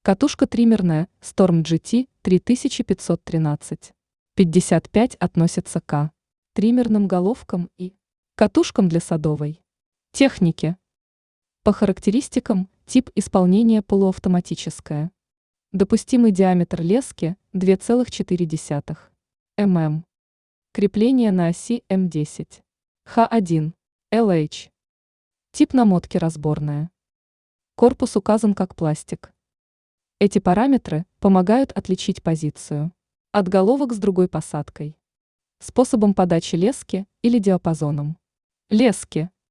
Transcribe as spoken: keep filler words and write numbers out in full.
Катушка триммерная Storm джи ти три тысячи пятьсот тринадцать. пятьдесят пять относится к триммерным головкам и катушкам для садовой техники. По характеристикам тип исполнения полуавтоматическое. Допустимый диаметр лески два целых четыре десятых мм. Крепление на оси эм десять. ха один. эл эйч. Тип намотки разборная. Корпус указан как пластик. Эти параметры помогают отличить позицию от головок с другой посадкой, способом подачи лески или диапазоном лески.